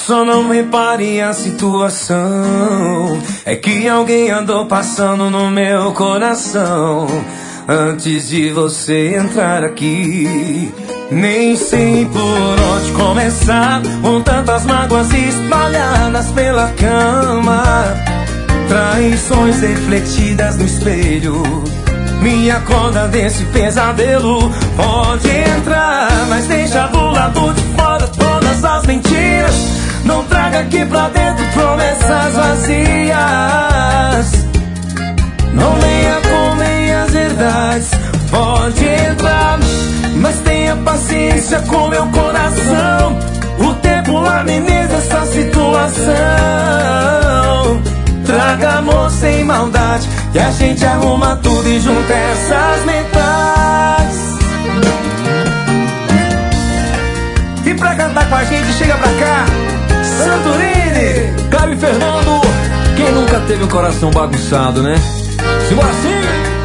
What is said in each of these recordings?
Só não repare a situação, é que alguém andou passando no meu coração antes de você entrar aqui. Nem sei por onde começar, com tantas mágoas espalhadas pela cama, traições refletidas no espelho. Me acorda desse pesadelo. Pode entrar, mas deixa do lado de fora todas as mentiras. Não traga aqui pra dentro promessas vazias. Não venha com meias verdades. Pode entrar, mas tenha paciência com meu coração. O tempo ameniza essa situação. Traga amor sem maldade e a gente arruma tudo e junta essas metades. E pra cantar com a gente, chega pra cá, Santorini, Caio e Fernando. Quem nunca teve o coração bagunçado, né? Simbora assim!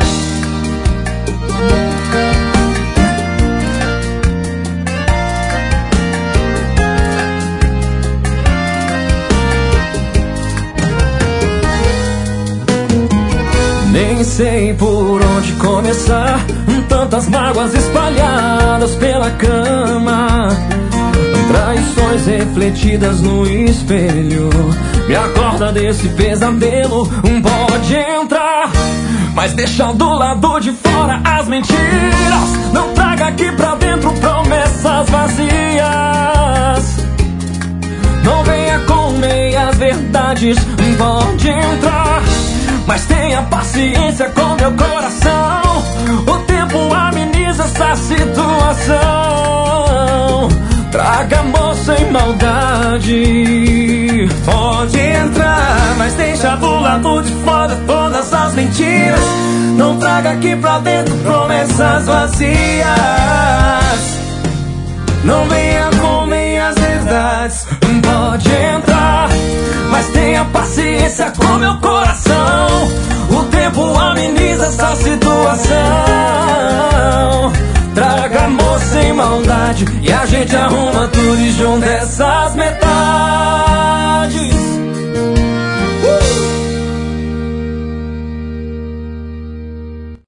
Nem sei por onde começar, tantas mágoas espalhadas pela cama, traições refletidas no espelho. Me acorda desse pesadelo. Pode entrar, mas deixa do lado de fora as mentiras. Não traga aqui pra dentro promessas vazias. Não venha com meias verdades. Pode entrar, mas tenha paciência com meu coração. O tempo ameniza essa situação. Traga amor sem maldade. Pode entrar, mas deixa do lado de fora todas as mentiras. Não traga aqui pra dentro promessas vazias. Não venha com meias verdades. Pode entrar, mas tenha paciência com meu coração. O tempo ameniza essa situação. Traga amor sem maldade e a gente arruma tudo e junta essas metades.